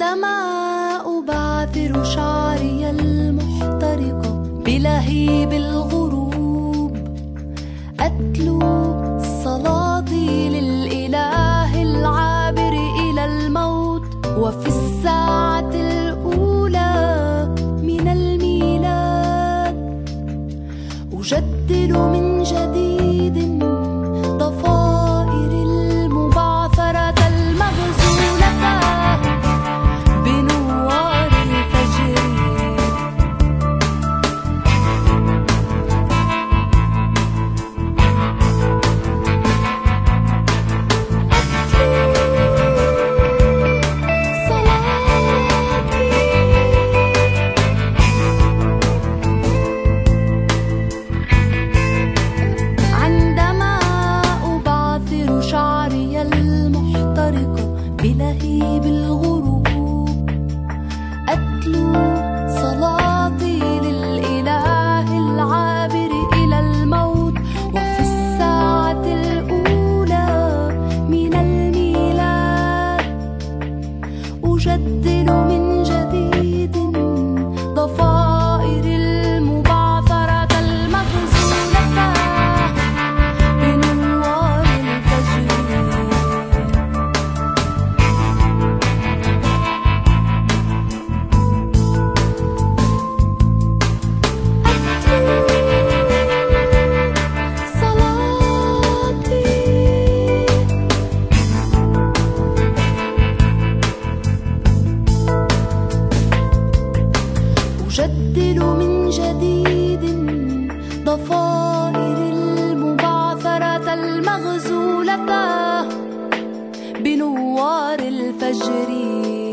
عندما أبعثر شعري المحترق بلهيب الغروب، أتلو صلاتي للإله العابر إلى الموت، وفي الساعة الأولى من الميلاد أجدد من جديد ضفائر المبعثرة المغزولة بنوار الفجر. بلهيب الغروب أتلو صلاتي للإله العابر إلى الموت، وفي الساعة الأولى من الميلاد أجدد من جديد ضفائر المبعثرة المغزولة بنوار الفجر. أجدد من جديد ضفائر المبعثرة المغزولة بنوار الفجر.